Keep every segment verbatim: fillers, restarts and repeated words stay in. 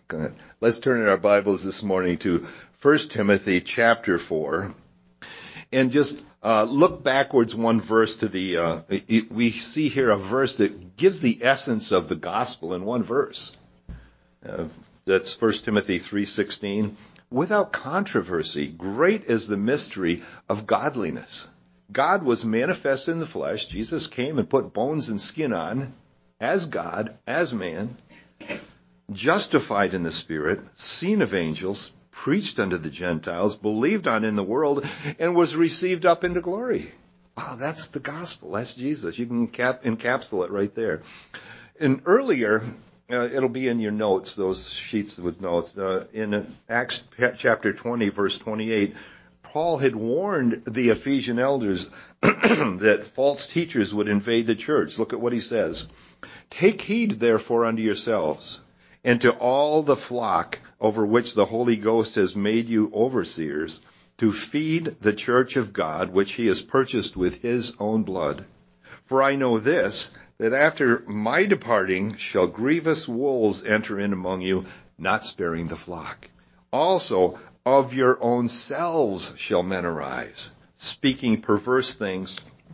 Let's turn in our Bibles this morning to First Timothy chapter four. And just uh, look backwards one verse to the, uh, it, we see here a verse that gives the essence of the gospel in one verse. Uh, that's First Timothy three sixteen. Without controversy, great is the mystery of godliness. God was manifest in the flesh. Jesus came and put bones and skin on, as God, as man, justified in the Spirit, seen of angels, preached unto the Gentiles, believed on in the world, and was received up into glory. Wow, that's the gospel. That's Jesus. You can cap- encapsulate it right there. And earlier, uh, it'll be in your notes, those sheets with notes, uh, in Acts chapter twenty, verse twenty-eight, Paul had warned the Ephesian elders that false teachers would invade the church. Look at what he says. Take heed, therefore, unto yourselves, and to all the flock over which the Holy Ghost has made you overseers, to feed the church of God, which he has purchased with his own blood. For I know this, that after my departing shall grievous wolves enter in among you, not sparing the flock. Also, of your own selves shall men arise, speaking perverse things,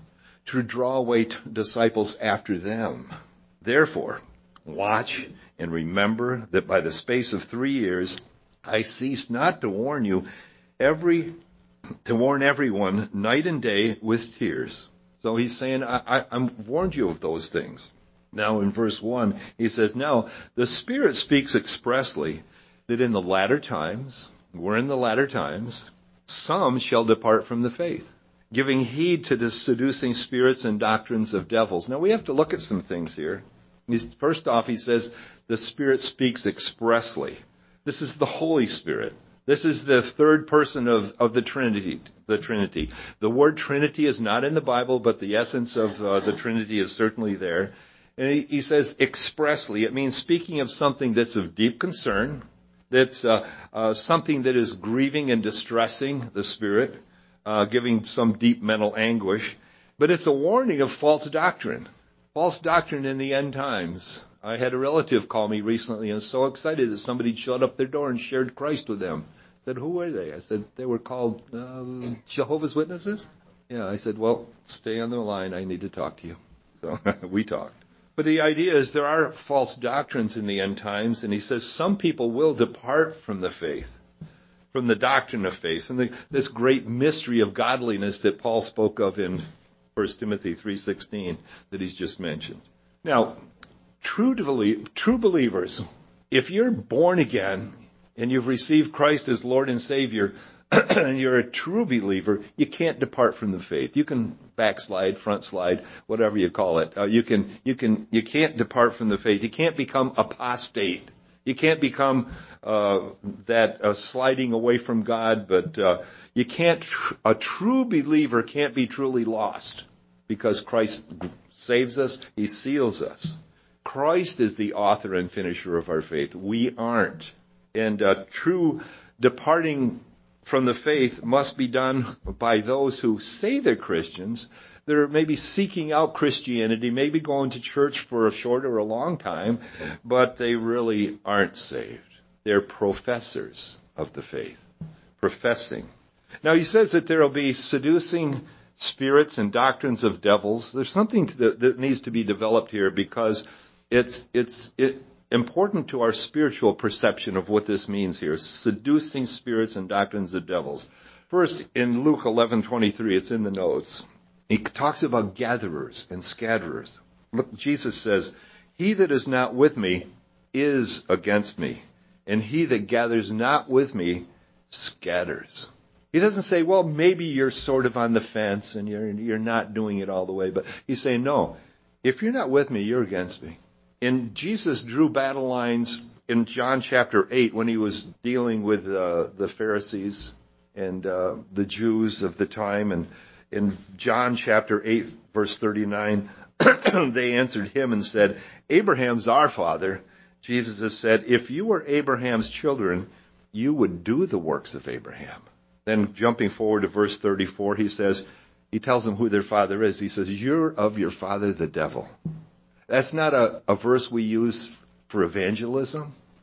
to draw away t- disciples after them. Therefore, watch and remember that by the space of three years I ceased not to warn you, every to warn everyone night and day with tears. So he's saying, I, I, I've warned you of those things. Now in verse one, he says, now the Spirit speaks expressly that in the latter times, we're in the latter times, some shall depart from the faith, giving heed to the seducing spirits and doctrines of devils. Now we have to look at some things here. He's, first off, he says the Spirit speaks expressly. This is the Holy Spirit. This is the third person of, of the Trinity. The Trinity. The word Trinity is not in the Bible, but the essence of uh, the Trinity is certainly there. And he, he says expressly. It means speaking of something that's of deep concern, that's uh, uh, something that is grieving and distressing the Spirit, uh, giving some deep mental anguish. But it's a warning of false doctrine. False doctrine in the end times. I had a relative call me recently and was so excited that somebody shut up their door and shared Christ with them. I said, who were they? I said, they were called uh, Jehovah's Witnesses. Yeah, I said, well, stay on the line. I need to talk to you. So we talked. But the idea is there are false doctrines in the end times, and he says some people will depart from the faith, from the doctrine of faith, and the, this great mystery of godliness that Paul spoke of in First Timothy three sixteen that he's just mentioned. Now, true, to believe, true believers, if you're born again and you've received Christ as Lord and Savior, and you're a true believer, you can't depart from the faith. You can backslide, front slide, whatever you call it. Uh, you can, you can, you can't depart from the faith. You can't become apostate. You can't become uh, that uh, sliding away from God, but uh, you can't. Tr- a true believer can't be truly lost because Christ saves us. He seals us. Christ is the author and finisher of our faith. We aren't. And uh, true departing from the faith must be done by those who say they're Christians. They're maybe seeking out Christianity, maybe going to church for a short or a long time, but they really aren't saved. They're professors of the faith, professing. Now he says that there will be seducing spirits and doctrines of devils. There's something that, that needs to be developed here because it's it's it. important to our spiritual perception of what this means here. Seducing spirits and doctrines of devils. First, in Luke eleven twenty-three, it's in the notes. He talks about gatherers and scatterers. Look, Jesus says, he that is not with me is against me, and he that gathers not with me scatters. He doesn't say, well, maybe you're sort of on the fence and you're, you're not doing it all the way, but he's saying, no, if you're not with me, you're against me. And Jesus drew battle lines in John chapter eight when he was dealing with uh, the Pharisees and uh, the Jews of the time. And in John chapter eight, verse thirty-nine, they answered him and said, Abraham's our father. Jesus said, if you were Abraham's children, you would do the works of Abraham. Then jumping forward to verse thirty-four, he says, he tells them who their father is. He says, you're of your father, the devil. That's not a, a verse we use for evangelism.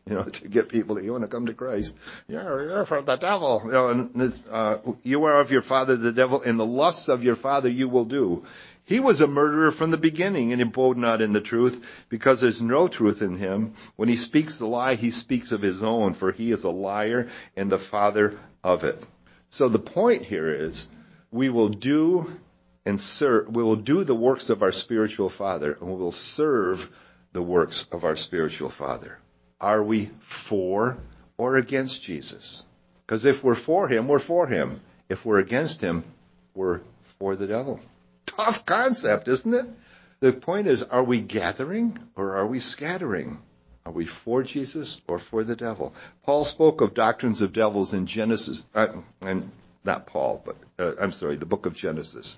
you know, to get people to, you want to come to Christ. You're, you're from the devil. You know, and this, uh, you are of your father the devil, and the lusts of your father you will do. He was a murderer from the beginning and abode not in the truth, because there's no truth in him. When he speaks the lie, he speaks of his own, for he is a liar and the father of it. So the point here is, we will do and serve, we will do the works of our spiritual father, and we will serve the works of our spiritual father. Are we for or against Jesus? Because if we're for him, we're for him. If we're against him, we're for the devil. Tough concept, isn't it? The point is, are we gathering or are we scattering? Are we for Jesus or for the devil? Paul spoke of doctrines of devils in Genesis, uh, and not Paul, but uh, I'm sorry, the book of Genesis.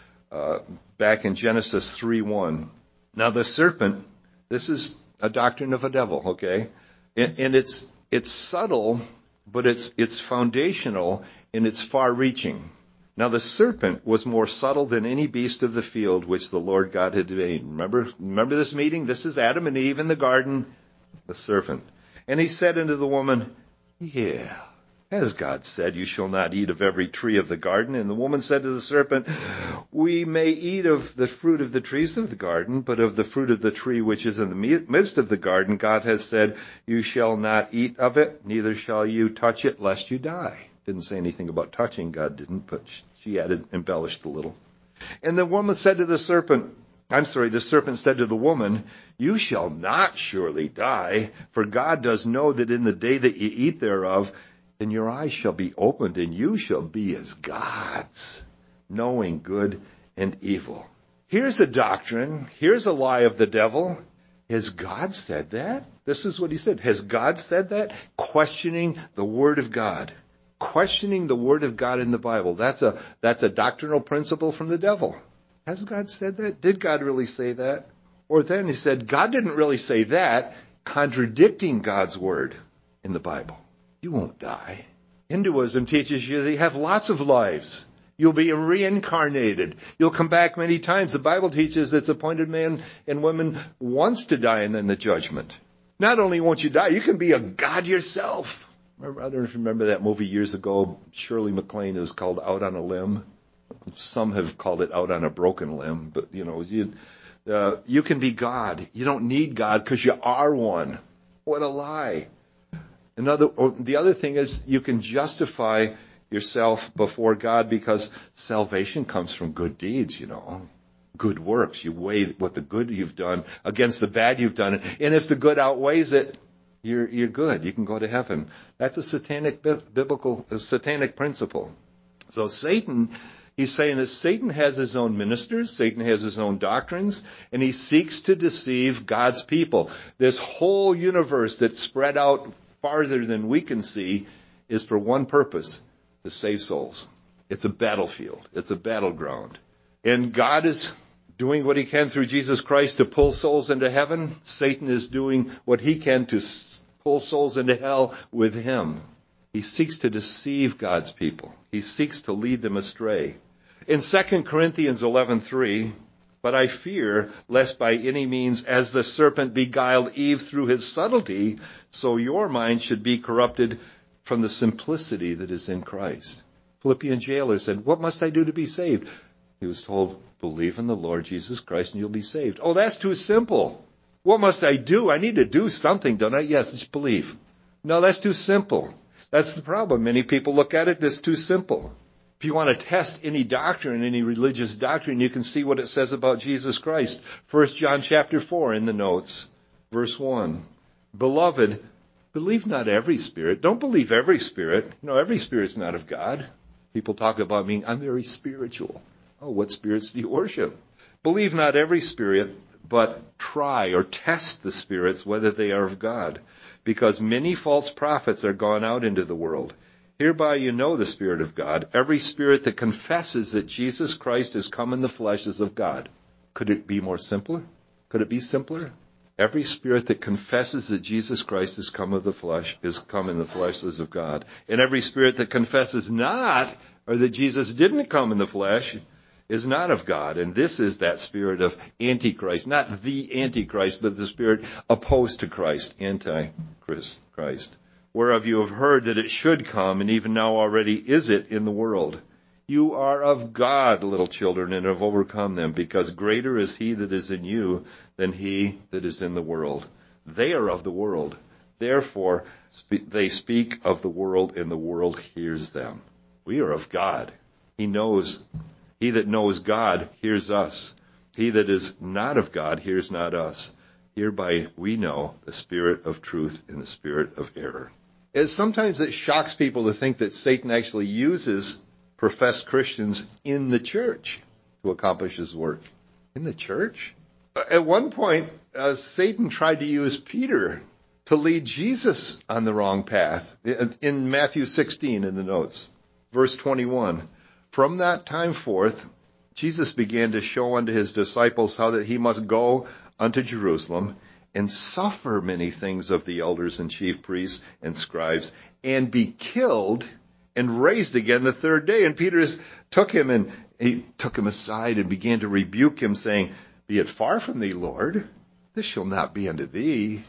Uh, back in Genesis three one. Now the serpent, this is a doctrine of a devil, okay? And, and it's it's subtle, but it's it's foundational and it's far-reaching. Now the serpent was more subtle than any beast of the field which the Lord God had made. Remember, remember this meeting? This is Adam and Eve in the garden, the serpent. And he said unto the woman, yeah, as God said, you shall not eat of every tree of the garden. And the woman said to the serpent, we may eat of the fruit of the trees of the garden, but of the fruit of the tree which is in the midst of the garden, God has said, you shall not eat of it, neither shall you touch it, lest you die. Didn't say anything about touching, God didn't, but she added, embellished a little. And the woman said to the serpent, I'm sorry, the serpent said to the woman, you shall not surely die, for God does know that in the day that you eat thereof, and your eyes shall be opened, and you shall be as gods, knowing good and evil. Here's a doctrine. Here's a lie of the devil. Has God said that? This is what he said. Has God said that? Questioning the Word of God. Questioning the Word of God in the Bible. That's a, that's a doctrinal principle from the devil. Has God said that? Did God really say that? Or then he said, God didn't really say that, contradicting God's Word in the Bible. You won't die. Hinduism teaches you that you have lots of lives. You'll be reincarnated. You'll come back many times. The Bible teaches it's appointed man and woman once to die and then the judgment. Not only won't you die, you can be a god yourself. Remember, I don't know if you remember that movie years ago, Shirley MacLaine. It was called Out on a Limb. Some have called it Out on a Broken Limb. But, you know, you, uh, you can be God. You don't need God because you are one. What a lie. Another, the other thing is you can justify yourself before God because salvation comes from good deeds, you know, good works. You weigh what the good you've done against the bad you've done. And if the good outweighs it, you're, you're good. You can go to heaven. That's a satanic, biblical, a satanic principle. So Satan, he's saying that Satan has his own ministers, Satan has his own doctrines, and he seeks to deceive God's people. This whole universe that's spread out farther than we can see is for one purpose, to save souls. It's a battlefield. It's a battleground. And God is doing what he can through Jesus Christ to pull souls into heaven. Satan is doing what he can to pull souls into hell with him. He seeks to deceive God's people. He seeks to lead them astray. In Second Corinthians eleven three, but I fear lest by any means as the serpent beguiled Eve through his subtlety, so your mind should be corrupted from the simplicity that is in Christ. Philippian jailer said, what must I do to be saved? He was told, believe in the Lord Jesus Christ and you'll be saved. Oh, that's too simple. What must I do? I need to do something, don't I? Yes, it's believe. No, that's too simple. That's the problem. Many people look at it as too simple. If you want to test any doctrine, any religious doctrine, you can see what it says about Jesus Christ. First John chapter four in the notes, verse one. Beloved, believe not every spirit. Don't believe every spirit. You know, every spirit's not of God. People talk about me, I'm very spiritual. Oh, what spirits do you worship? Believe not every spirit, but try or test the spirits whether they are of God. Because many false prophets are gone out into the world. Hereby you know the Spirit of God. Every spirit that confesses that Jesus Christ has come in the flesh is of God. Could it be more simpler? Could it be simpler? Every spirit that confesses that Jesus Christ has come of the flesh is come in the flesh is of God. And every spirit that confesses not, or that Jesus didn't come in the flesh, is not of God. And this is that spirit of Antichrist, not the Antichrist, but the spirit opposed to Christ, anti-Christ, whereof you have heard that it should come, and even now already is it in the world. You are of God, little children, and have overcome them, because greater is he that is in you than he that is in the world. They are of the world. Therefore, they speak of the world, and the world hears them. We are of God. He knows. He that knows God hears us. He that is not of God hears not us. Hereby we know the spirit of truth and the spirit of error. As sometimes it shocks people to think that Satan actually uses professed Christians in the church to accomplish his work. In the church? At one point, uh, Satan tried to use Peter to lead Jesus on the wrong path. In Matthew sixteen in the notes, verse twenty-one, from that time forth, Jesus began to show unto his disciples how that he must go unto Jerusalem and suffer many things of the elders and chief priests and scribes, and be killed and raised again the third day. And Peter took him and he took him aside and began to rebuke him, saying, be it far from thee, Lord, this shall not be unto thee.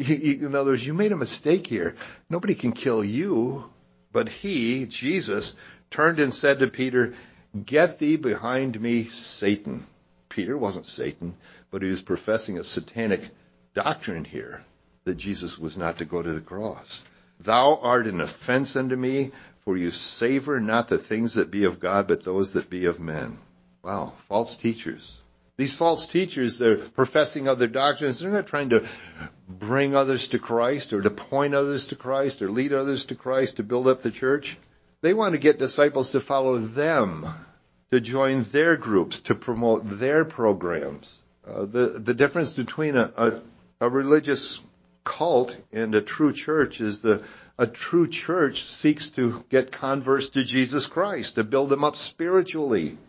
In other words, you made a mistake here. Nobody can kill you. But he, Jesus, turned and said to Peter, get thee behind me, Satan. Peter wasn't Satan, but he was professing a satanic doctrine here, that Jesus was not to go to the cross. Thou art an offense unto me, for you savor not the things that be of God, but those that be of men. Wow, false teachers. These false teachers, they're professing other doctrines. They're not trying to bring others to Christ or to point others to Christ or lead others to Christ to build up the church. They want to get disciples to follow them, to join their groups, to promote their programs. Uh, the, the difference between a, a, a religious cult and a true church is the a true church seeks to get converts to Jesus Christ, to build them up spiritually.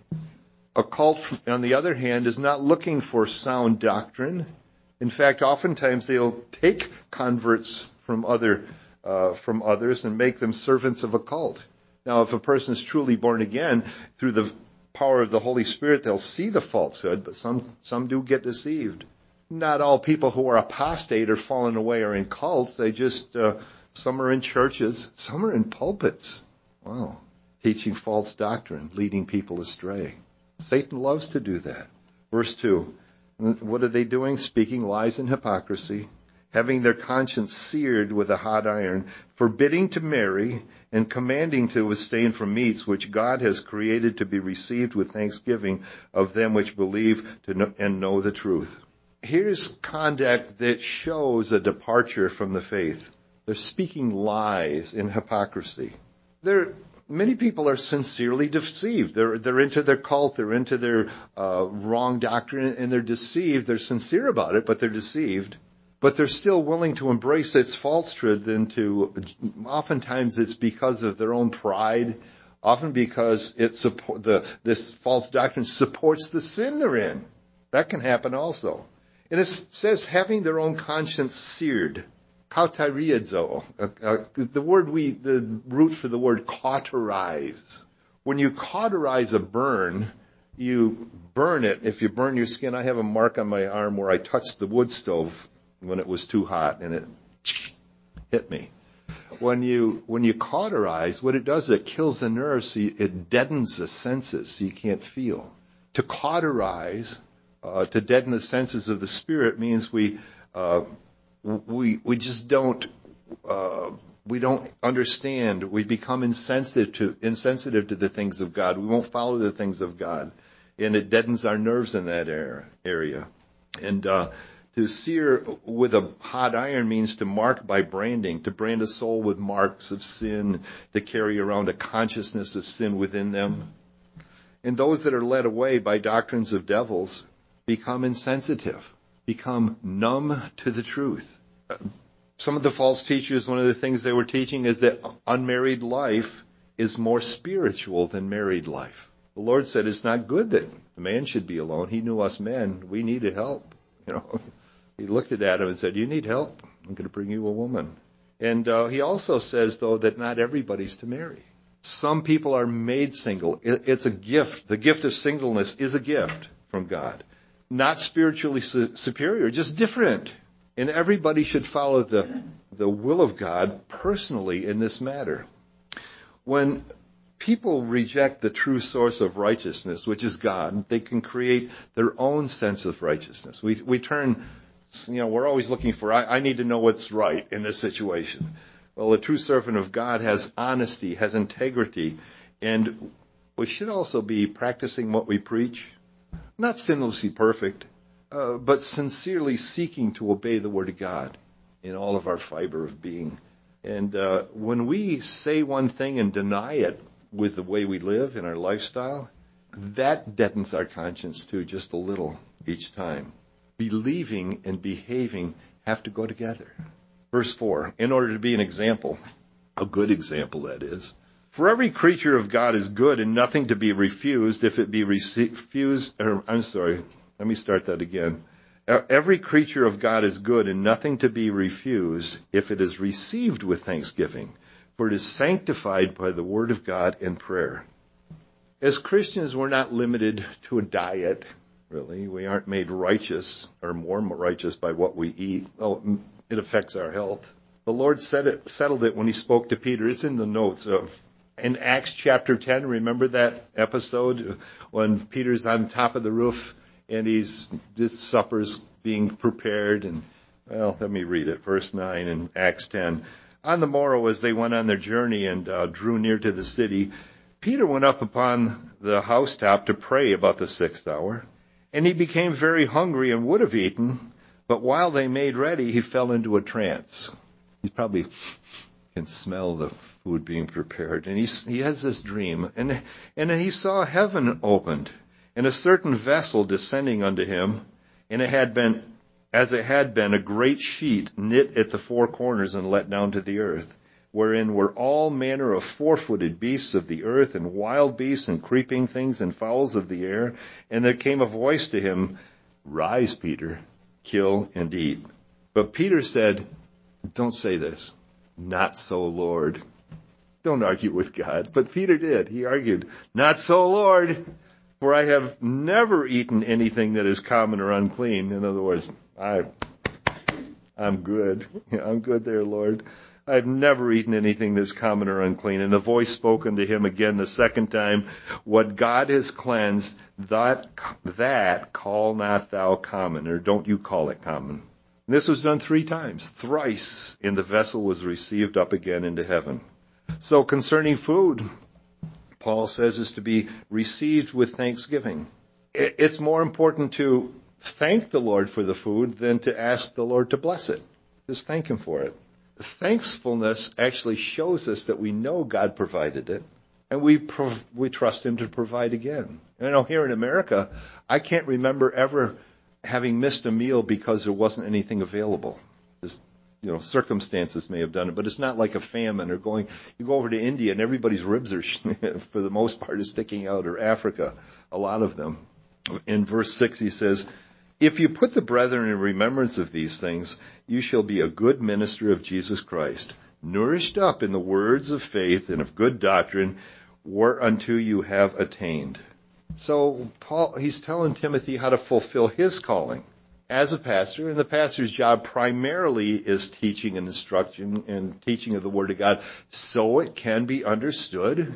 A cult, on the other hand, is not looking for sound doctrine. In fact, oftentimes they'll take converts from other uh, from others and make them servants of a cult. Now, if a person is truly born again, through the power of the Holy Spirit, they'll see the falsehood, but some some do get deceived. Not all people who are apostate or fallen away are in cults. They just uh, some are in churches, some are in pulpits. Wow, teaching false doctrine, leading people astray. Satan loves to do that. Verse two, what are they doing? Speaking lies and hypocrisy, having their conscience seared with a hot iron, forbidding to marry, and commanding to abstain from meats which God has created to be received with thanksgiving of them which believe to know, and know the truth. Here's conduct that shows a departure from the faith. They're speaking lies and hypocrisy. They're Many people are sincerely deceived. They're, they're into their cult, they're into their uh, wrong doctrine, and they're deceived. They're sincere about it, but they're deceived. But they're still willing to embrace its falsehood. And to, oftentimes it's because of their own pride, often because it support, the, this false doctrine supports the sin they're in. That can happen also. And it says having their own conscience seared. Kautariadzo, uh, uh, the word we, the root for the word cauterize. When you cauterize a burn, you burn it. If you burn your skin, I have a mark on my arm where I touched the wood stove when it was too hot and it hit me. When you, when you cauterize, what it does is it kills the nerves, so you, it deadens the senses so you can't feel. To cauterize, uh, to deaden the senses of the spirit means we, uh, We we just don't uh, we don't understand. We become insensitive to insensitive to the things of God. We won't follow the things of God, and it deadens our nerves in that area. And uh, to sear with a hot iron means to mark by branding, to brand a soul with marks of sin, to carry around a consciousness of sin within them. And those that are led away by doctrines of devils become insensitive, become numb to the truth. Some of the false teachers, one of the things they were teaching is that unmarried life is more spiritual than married life. The Lord said it's not good that the man should be alone. He knew us men. We needed help. You know, he looked at Adam and said, you need help. I'm going to bring you a woman. And uh, he also says, though, that not everybody's to marry. Some people are made single. It's a gift. The gift of singleness is a gift from God. Not spiritually su- superior, just different. And everybody should follow the, the will of God personally in this matter. When people reject the true source of righteousness, which is God, they can create their own sense of righteousness. We we turn, you know, we're always looking for, I, I need to know what's right in this situation. Well, a true servant of God has honesty, has integrity, and we should also be practicing what we preach. Not sinlessly perfect, uh, but sincerely seeking to obey the Word of God in all of our fiber of being. And uh, when we say one thing and deny it with the way we live in our lifestyle, that deadens our conscience too, just a little each time. Believing and behaving have to go together. Verse four, in order to be an example, a good example that is, for every creature of God is good and nothing to be refused if it be refused, or I'm sorry, let me start that again. Every creature of God is good and nothing to be refused if it is received with thanksgiving, for it is sanctified by the word of God and prayer. As Christians, we're not limited to a diet, really. We aren't made righteous or more righteous by what we eat. Oh, it affects our health. The Lord said it, settled it when he spoke to Peter. It's in the notes of in Acts chapter ten. Remember that episode when Peter's on top of the roof and he's this supper's being prepared? And well, let me read it. Verse nine in Acts ten. On the morrow, as they went on their journey and uh, drew near to the city, Peter went up upon the housetop to pray about the sixth hour. And he became very hungry and would have eaten, but while they made ready, he fell into a trance. He probably can smell the food being prepared. And he, he has this dream. And, and then he saw heaven opened, and a certain vessel descending unto him, and it had been, as it had been, a great sheet knit at the four corners and let down to the earth, wherein were all manner of four-footed beasts of the earth, and wild beasts, and creeping things, and fowls of the air. And there came a voice to him, Rise, Peter, kill and eat. But Peter said, Don't say this. Not so, Lord. Don't argue with God. But Peter did. He argued, Not so, Lord, for I have never eaten anything that is common or unclean. In other words, I, I'm good. I'm good there, Lord. I've never eaten anything that's common or unclean. And the voice spoke unto him again the second time, What God has cleansed, that, that call not thou common, or don't you call it common. And this was done three times. Thrice, and the vessel was received up again into heaven. So concerning food, Paul says, is to be received with thanksgiving. It's more important to thank the Lord for the food than to ask the Lord to bless it. Just thank him for it. Thankfulness actually shows us that we know God provided it, and we prov- we trust him to provide again. You know, here in America, I can't remember ever having missed a meal because there wasn't anything available. Just, you know, circumstances may have done it, but it's not like a famine or going, you go over to India and everybody's ribs are, for the most part, is sticking out, or Africa, a lot of them. In verse six, he says, If you put the brethren in remembrance of these things, you shall be a good minister of Jesus Christ, nourished up in the words of faith and of good doctrine, whereunto you have attained. So Paul, he's telling Timothy how to fulfill his calling as a pastor, and the pastor's job primarily is teaching and instruction and teaching of the Word of God so it can be understood,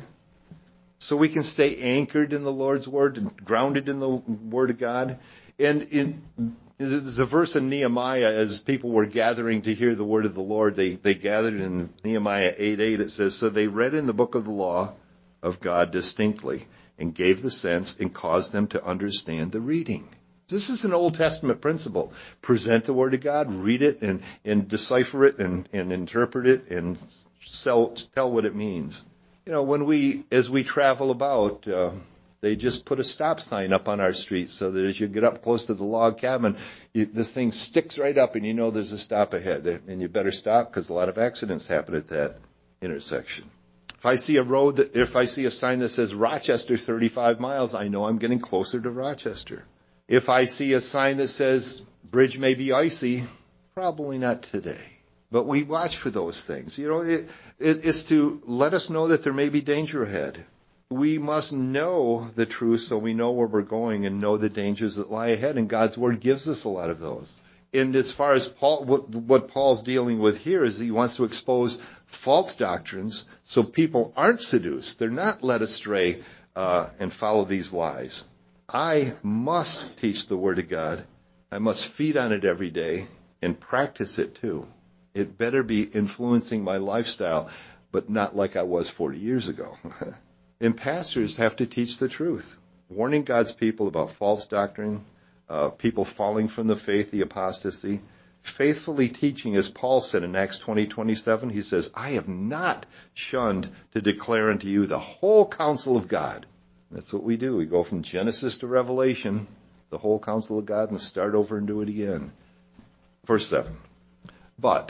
so we can stay anchored in the Lord's Word and grounded in the Word of God. And in there's a verse in Nehemiah, as people were gathering to hear the word of the Lord, they, they gathered in Nehemiah eight eight. It says, So they read in the book of the law of God distinctly and gave the sense and caused them to understand the reading. This is an Old Testament principle. Present the word of God, read it and, and decipher it and, and interpret it and sell, tell what it means. You know, when we, as we travel about, uh, they just put a stop sign up on our street so that as you get up close to the log cabin, you, this thing sticks right up and you know there's a stop ahead. And you better stop because a lot of accidents happen at that intersection. If I see a road, that, if I see a sign that says Rochester thirty-five miles, I know I'm getting closer to Rochester. If I see a sign that says bridge may be icy, probably not today. But we watch for those things. You know, it, it, it's to let us know that there may be danger ahead. We must know the truth so we know where we're going and know the dangers that lie ahead. And God's Word gives us a lot of those. And as far as Paul, what, what Paul's dealing with here is he wants to expose false doctrines so people aren't seduced. They're not led astray uh, and follow these lies. I must teach the Word of God. I must feed on it every day and practice it too. It better be influencing my lifestyle, but not like I was forty years ago. And pastors have to teach the truth, warning God's people about false doctrine, uh, people falling from the faith, the apostasy, faithfully teaching, as Paul said in Acts twenty twenty-seven, he says, I have not shunned to declare unto you the whole counsel of God. That's what we do. We go from Genesis to Revelation, the whole counsel of God, and start over and do it again. Verse seven. But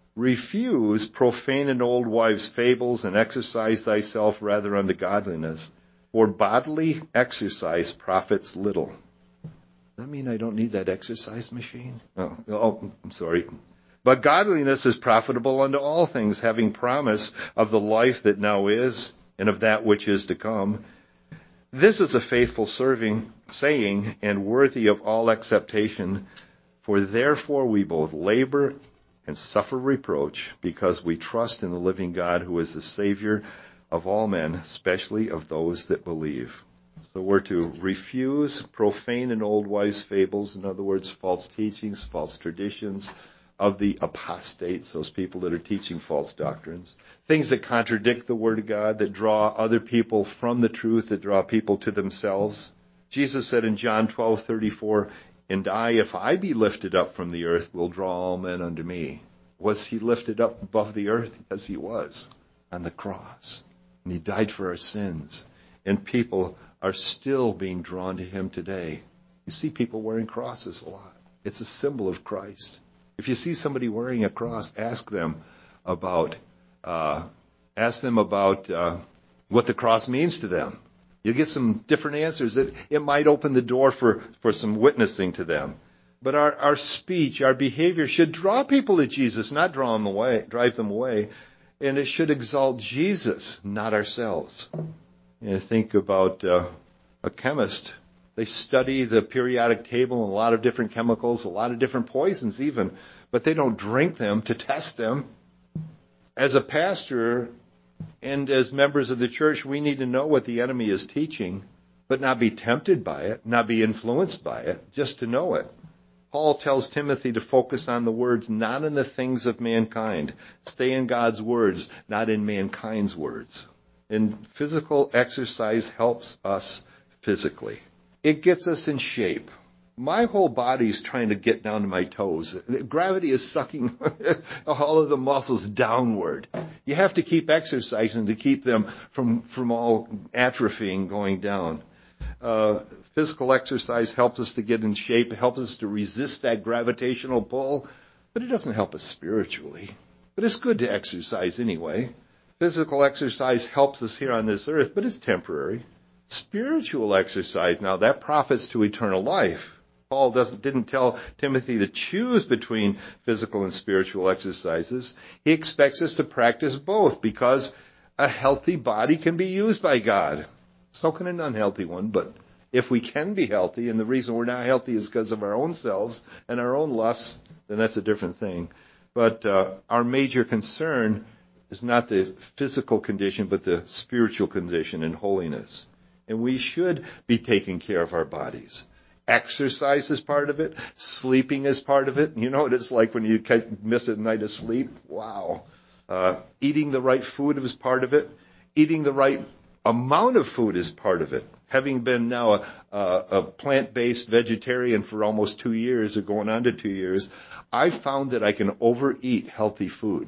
refuse profane and old wives' fables, and exercise thyself rather unto godliness, for bodily exercise profits little. Does that mean I don't need that exercise machine? Oh, oh, I'm sorry. But godliness is profitable unto all things, having promise of the life that now is, and of that which is to come. This is a faithful serving saying, and worthy of all acceptation. For therefore we both labor and suffer reproach, because we trust in the living God, who is the Savior of all men, especially of those that believe. So we're to refuse profane and old wives' fables, in other words, false teachings, false traditions of the apostates, those people that are teaching false doctrines, things that contradict the Word of God, that draw other people from the truth, that draw people to themselves. Jesus said in John twelve thirty-four, and I, if I be lifted up from the earth, will draw all men unto me. Was he lifted up above the earth? Yes, he was, on the cross. And he died for our sins. And people are still being drawn to him today. You see people wearing crosses a lot. It's a symbol of Christ. If you see somebody wearing a cross, ask them about, uh, ask them about uh, what the cross means to them. You'll get some different answers. It, it might open the door for, for some witnessing to them. But our, our speech, our behavior should draw people to Jesus, not draw them away, drive them away. And it should exalt Jesus, not ourselves. You think about uh, a chemist. They study the periodic table and a lot of different chemicals, a lot of different poisons even, but they don't drink them to test them. As a pastor, and as members of the church, we need to know what the enemy is teaching, but not be tempted by it, not be influenced by it, just to know it. Paul tells Timothy to focus on the words, not in the things of mankind. Stay in God's words, not in mankind's words. And physical exercise helps us physically. It gets us in shape. My whole body's trying to get down to my toes. Gravity is sucking all of the muscles downward. You have to keep exercising to keep them from, from all atrophying, going down. Uh, physical exercise helps us to get in shape, helps us to resist that gravitational pull, but it doesn't help us spiritually. But it's good to exercise anyway. Physical exercise helps us here on this earth, but it's temporary. Spiritual exercise, now that profits to eternal life. Paul doesn't, didn't tell Timothy to choose between physical and spiritual exercises. He expects us to practice both because a healthy body can be used by God. So can an unhealthy one, but if we can be healthy, and the reason we're not healthy is because of our own selves and our own lusts, then that's a different thing. But uh, our major concern is not the physical condition, but the spiritual condition and holiness. And we should be taking care of our bodies. Exercise is part of it. Sleeping is part of it. You know what it's like when you miss a night of sleep? Wow. Uh, eating the right food is part of it. Eating the right amount of food is part of it. Having been now a, a, a plant-based vegetarian for almost two years, or going on to two years, I've found that I can overeat healthy food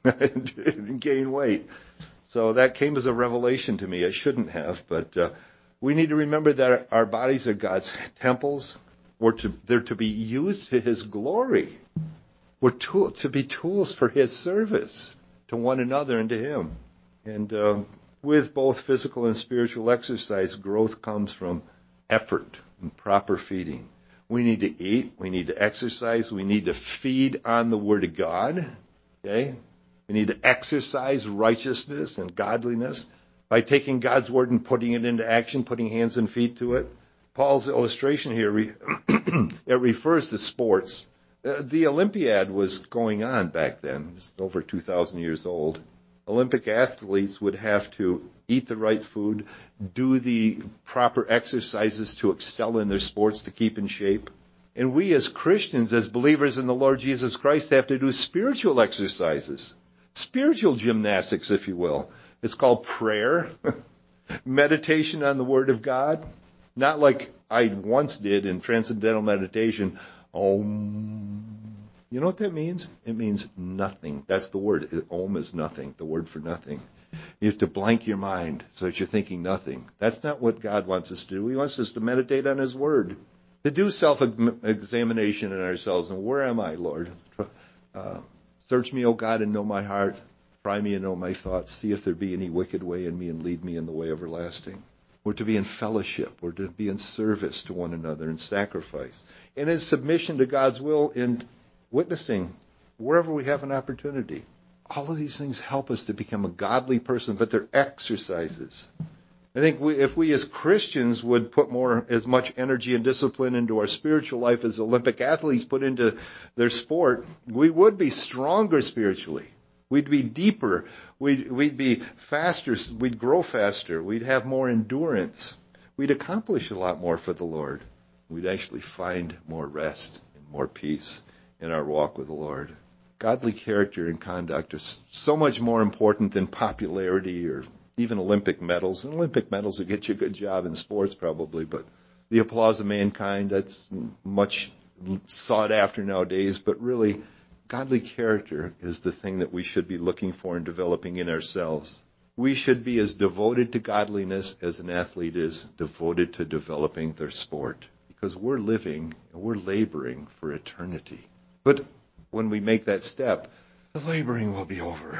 and gain weight. So that came as a revelation to me. I shouldn't have, but uh, we need to remember that our bodies are God's temples. We're to, they're to be used to His glory. We're tool, to be tools for His service to one another and to Him. And uh, with both physical and spiritual exercise, growth comes from effort and proper feeding. We need to eat. We need to exercise. We need to feed on the Word of God. Okay? We need to exercise righteousness and godliness by taking God's word and putting it into action, putting hands and feet to it. Paul's illustration here, it refers to sports. The Olympiad was going on back then. It's over two thousand years old. Olympic athletes would have to eat the right food, do the proper exercises to excel in their sports, to keep in shape. And we as Christians, as believers in the Lord Jesus Christ, have to do spiritual exercises, spiritual gymnastics, if you will. It's called prayer, meditation on the Word of God, not like I once did in transcendental meditation. Om. You know what that means? It means nothing. That's the word. Om is nothing, the word for nothing. You have to blank your mind so that you're thinking nothing. That's not what God wants us to do. He wants us to meditate on His Word, to do self-examination in ourselves. And where am I, Lord? Uh, search me, O God, and know my heart. Try me and know my thoughts. See if there be any wicked way in me and lead me in the way everlasting. We're to be in fellowship. We're to be in service to one another and sacrifice. And in submission to God's will in witnessing wherever we have an opportunity. All of these things help us to become a godly person, but they're exercises. I think we, if we as Christians would put more, as much energy and discipline into our spiritual life as Olympic athletes put into their sport, we would be stronger spiritually. We'd be deeper. We'd, we'd be faster. We'd grow faster. We'd have more endurance. We'd accomplish a lot more for the Lord. We'd actually find more rest and more peace in our walk with the Lord. Godly character and conduct are so much more important than popularity or even Olympic medals. And Olympic medals will get you a good job in sports probably, but the applause of mankind, that's much sought after nowadays. But really, godly character is the thing that we should be looking for and developing in ourselves. We should be as devoted to godliness as an athlete is devoted to developing their sport, because we're living and we're laboring for eternity. But when we make that step, the laboring will be over.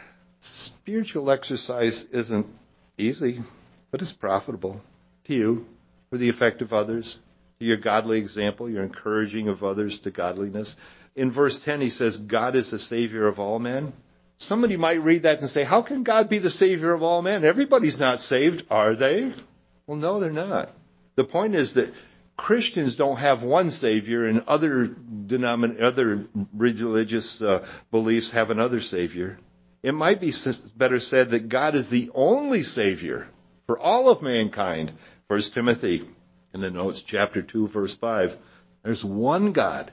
Spiritual exercise isn't easy, but it's profitable to you, for the effect of others, to your godly example, your encouraging of others to godliness. In verse ten, he says, God is the Savior of all men. Somebody might read that and say, how can God be the Savior of all men? Everybody's not saved, are they? Well, no, they're not. The point is that Christians don't have one Savior, and other denomin- other religious uh, beliefs have another Savior. It might be better said that God is the only Savior for all of mankind. First Timothy, in the notes, chapter two, verse five. There's one God,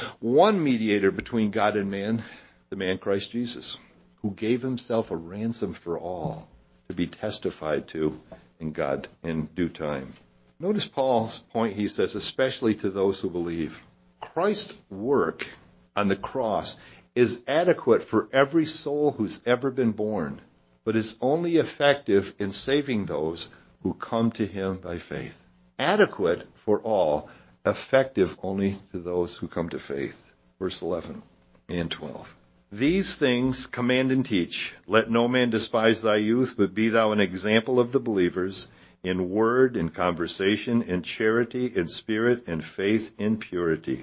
one mediator between God and man, the man Christ Jesus, who gave himself a ransom for all to be testified to in God in due time. Notice Paul's point. He says, especially to those who believe. Christ's work on the cross is adequate for every soul who's ever been born, but is only effective in saving those who come to him by faith. Adequate for all, effective only to those who come to faith. Verse eleven and twelve. These things command and teach. Let no man despise thy youth, but be thou an example of the believers, in word, in conversation, in charity, in spirit, in faith, in purity.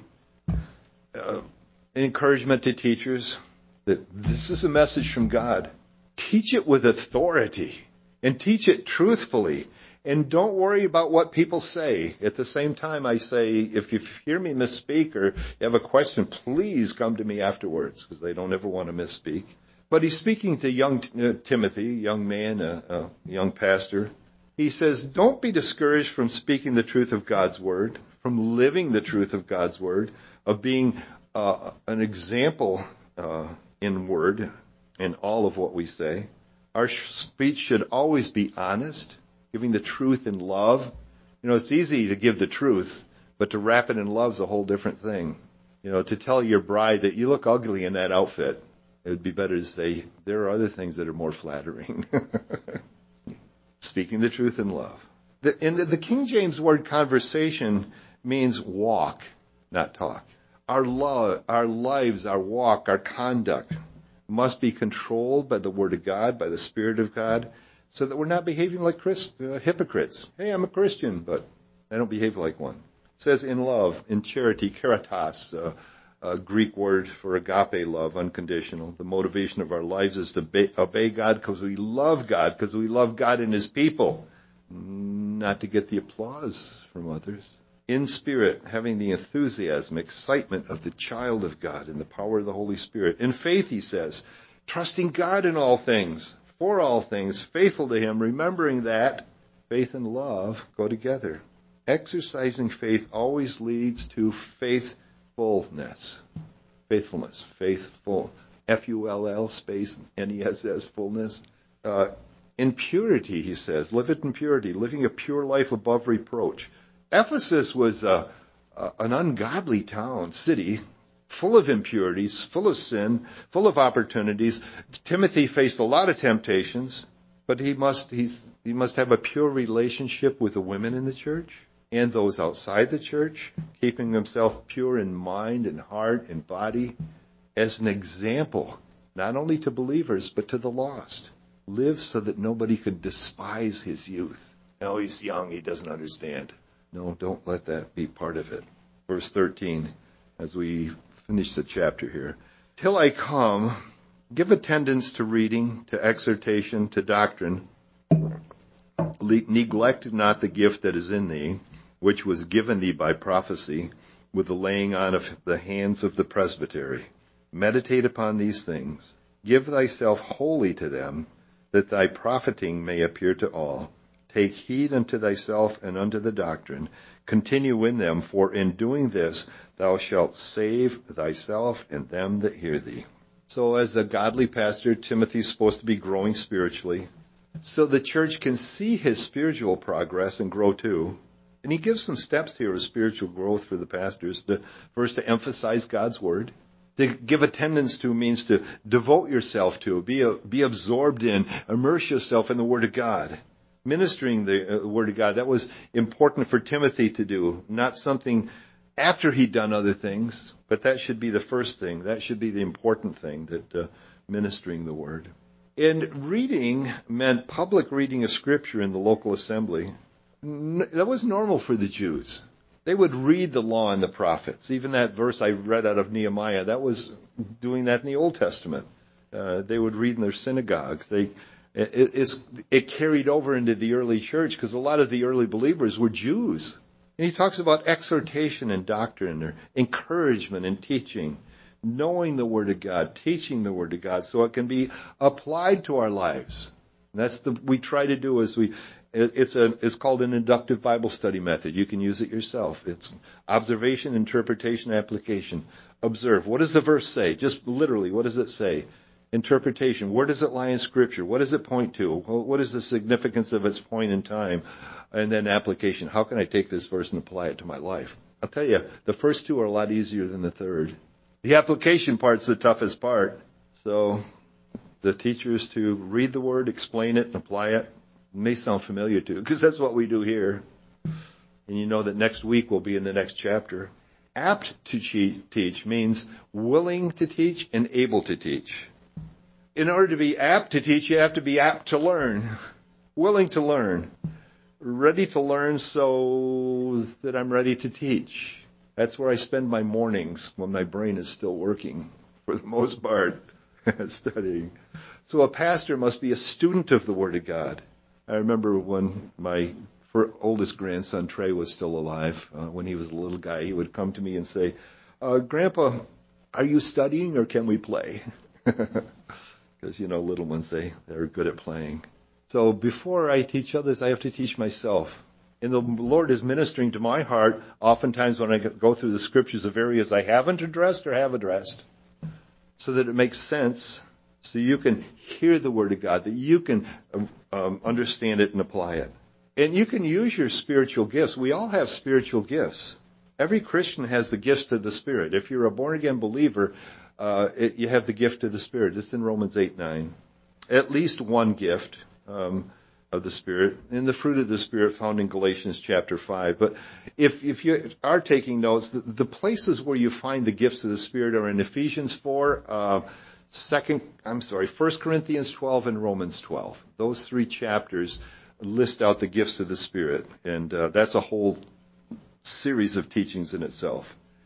Uh, encouragement to teachers that this is a message from God. Teach it with authority and teach it truthfully. And don't worry about what people say. At the same time, I say, if you hear me misspeak or you have a question, please come to me afterwards, because they don't ever want to misspeak. But he's speaking to young uh, Timothy, a young man, a, a young pastor. He says, don't be discouraged from speaking the truth of God's word, from living the truth of God's word, of being uh, an example uh, in word in all of what we say. Our speech should always be honest, giving the truth in love. You know, it's easy to give the truth, but to wrap it in love is a whole different thing. You know, to tell your bride that you look ugly in that outfit, it would be better to say, there are other things that are more flattering. Speaking the truth in love. The, and the King James word conversation means walk, not talk. Our love, our lives, our walk, our conduct must be controlled by the Word of God, by the Spirit of God, so that we're not behaving like Christ, uh, hypocrites. Hey, I'm a Christian, but I don't behave like one. It says in love, in charity, caritas, uh, a Greek word for agape love, unconditional. The motivation of our lives is to be, obey God because we love God, because we love God and his people, not to get the applause from others. In spirit, having the enthusiasm, excitement of the child of God and the power of the Holy Spirit. In faith, he says, trusting God in all things, for all things, faithful to him, remembering that faith and love go together. Exercising faith always leads to faithfulness. Faithfulness, faithful, F U L L space N E S S, fullness. Uh, in purity, he says, live it in purity, living a pure life above reproach. Ephesus was a, a, an ungodly town, city, full of impurities, full of sin, full of opportunities. Timothy faced a lot of temptations, but he must he's, he must have a pure relationship with the women in the church and those outside the church, keeping himself pure in mind and heart and body as an example, not only to believers, but to the lost. Live so that nobody could despise his youth. No, he's young, he doesn't understand. No, don't let that be part of it. Verse thirteen, as we finish the chapter here. Till I come, give attendance to reading, to exhortation, to doctrine. Neglect not the gift that is in thee, which was given thee by prophecy, with the laying on of the hands of the presbytery. Meditate upon these things. Give thyself wholly to them, that thy profiting may appear to all. Take heed unto thyself and unto the doctrine. Continue in them, for in doing this thou shalt save thyself and them that hear thee. So as a godly pastor, Timothy's supposed to be growing spiritually, so the church can see his spiritual progress and grow too. And he gives some steps here of spiritual growth for the pastors. To, first, to emphasize God's word. To give attendance to means to devote yourself to, be, a, be absorbed in, immerse yourself in the word of God. Ministering the uh, word of God, that was important for Timothy to do, not something after he'd done other things, but that should be the first thing. That should be the important thing, that uh, ministering the word. And reading meant public reading of Scripture in the local assembly. N- that was normal for the Jews. They would read the law and the prophets. Even that verse I read out of Nehemiah, that was doing that in the Old Testament. Uh, they would read in their synagogues. They It, it's, it carried over into the early church because a lot of the early believers were Jews. And he talks about exhortation and doctrine, or encouragement and teaching, knowing the Word of God, teaching the Word of God so it can be applied to our lives. And that's the we try to do as we. It, it's a it's called an inductive Bible study method. You can use it yourself. It's observation, interpretation, application. Observe. What does the verse say? Just literally, what does it say? Interpretation. Where does it lie in Scripture? What does it point to? What is the significance of its point in time? And then application. How can I take this verse and apply it to my life? I'll tell you, the first two are a lot easier than the third. The application part's the toughest part. So the teachers to read the Word, explain it, and apply it. It may sound familiar to you, because that's what we do here. And you know that next week we'll be in the next chapter. Apt to teach means willing to teach and able to teach. In order to be apt to teach, you have to be apt to learn, willing to learn, ready to learn so that I'm ready to teach. That's where I spend my mornings when my brain is still working, for the most part, studying. So a pastor must be a student of the Word of God. I remember when my oldest grandson, Trey, was still alive. Uh, when he was a little guy, he would come to me and say, uh, Grandpa, are you studying or can we play? Because, you know, little ones, they, they're good at playing. So before I teach others, I have to teach myself. And the Lord is ministering to my heart oftentimes when I go through the Scriptures of areas I haven't addressed or have addressed, so that it makes sense, so you can hear the Word of God, that you can um, understand it and apply it. And you can use your spiritual gifts. We all have spiritual gifts. Every Christian has the gifts of the Spirit. If you're a born-again believer, Uh, it, you have the gift of the Spirit. It's in Romans eight nine. At least one gift um, of the Spirit. And the fruit of the Spirit found in Galatians chapter five. But if, if you are taking notes, the, the places where you find the gifts of the Spirit are in Ephesians four, uh, second, I'm sorry, First Corinthians twelve, and Romans twelve. Those three chapters list out the gifts of the Spirit. And uh, that's a whole series of teachings in itself.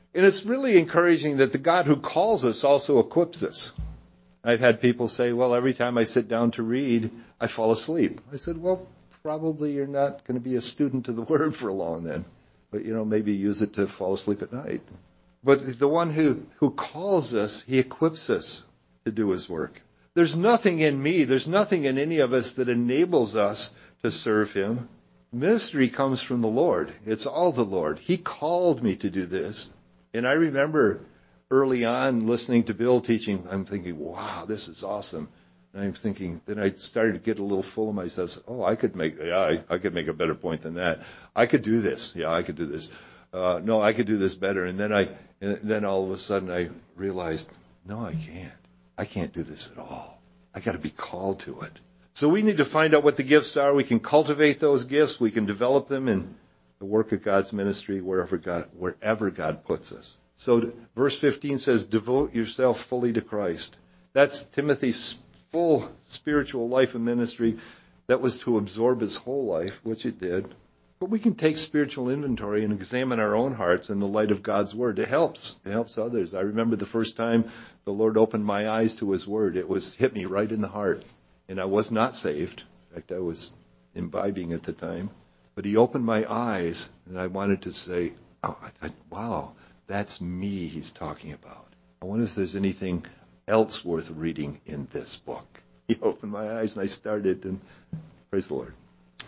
And it's really encouraging that the God who calls us also equips us. I've had people say, well, every time I sit down to read, I fall asleep. I said, well, probably you're not going to be a student of the Word for long then. But, you know, maybe use it to fall asleep at night. But the one who, who calls us, he equips us to do his work. There's nothing in me, there's nothing in any of us that enables us to serve him. Ministry comes from the Lord. It's all the Lord. He called me to do this. And I remember early on listening to Bill teaching, I'm thinking, wow, this is awesome. And I'm thinking, then I started to get a little full of myself. Oh, I could make, yeah, I, I could make a better point than that. I could do this. Yeah, I could do this. Uh, no, I could do this better. And then I, and then all of a sudden I realized, no, I can't. I can't do this at all. I got to be called to it. So we need to find out what the gifts are. We can cultivate those gifts. We can develop them in the work of God's ministry wherever God, wherever God puts us. So verse fifteen says, devote yourself fully to Christ. That's Timothy's full spiritual life and ministry. That was to absorb his whole life, which it did. But we can take spiritual inventory and examine our own hearts in the light of God's Word. It helps. It helps others. I remember the first time the Lord opened my eyes to his Word. It was hit me right in the heart. And I was not saved. In fact, I was imbibing at the time. But he opened my eyes, and I wanted to say, oh, I thought, wow, that's me he's talking about. I wonder if there's anything else worth reading in this book. He opened my eyes, and I started, and praise the Lord.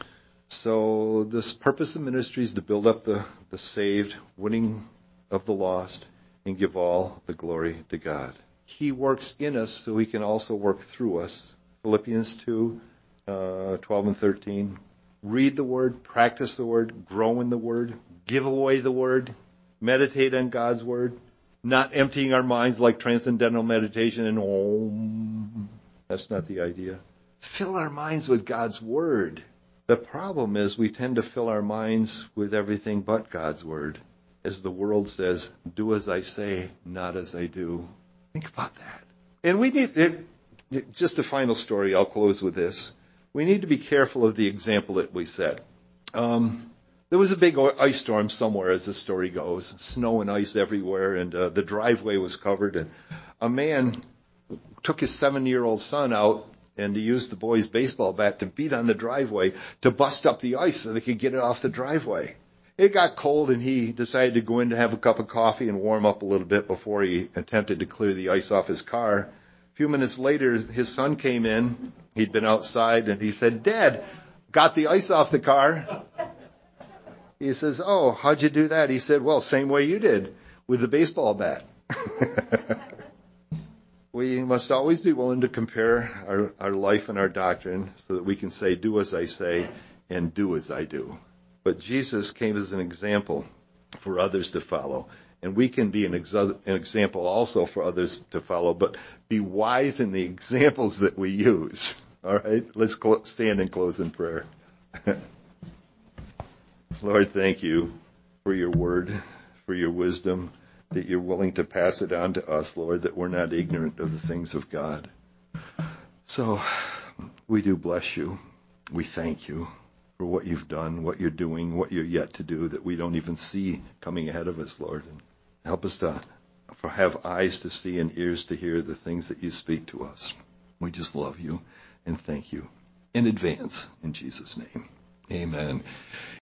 So this purpose of ministry is to build up the, the saved, winning of the lost, and give all the glory to God. He works in us so he can also work through us. Philippians two, uh, twelve and thirteen. Read the Word, practice the Word, grow in the Word, give away the Word, meditate on God's Word, not emptying our minds like transcendental meditation and om. That's not the idea. Fill our minds with God's Word. The problem is we tend to fill our minds with everything but God's Word. As the world says, do as I say, not as I do. Think about that. And we need, it, just a final story, I'll close with this. We need to be careful of the example that we set. Um, there was a big ice storm somewhere, as the story goes. Snow and ice everywhere, and uh, the driveway was covered. And a man took his seven-year-old son out and he used the boy's baseball bat to beat on the driveway to bust up the ice so they could get it off the driveway. It got cold, and he decided to go in to have a cup of coffee and warm up a little bit before he attempted to clear the ice off his car. A few minutes later, his son came in. He'd been outside, and he said, Dad, got the ice off the car. He says, oh, how'd you do that? He said, well, same way you did, with the baseball bat. We must always be willing to compare our, our life and our doctrine so that we can say, do as I say and do as I do. But Jesus came as an example for others to follow. And we can be an, ex- an example also for others to follow, but be wise in the examples that we use. All right? Let's cl- stand and close in prayer. Lord, thank you for your word, for your wisdom, that you're willing to pass it on to us, Lord, that we're not ignorant of the things of God. So we do bless you. We thank you for what you've done, what you're doing, what you're yet to do that we don't even see coming ahead of us, Lord. And help us to for have eyes to see and ears to hear the things that you speak to us. We just love you and thank you in advance in Jesus' name. Amen.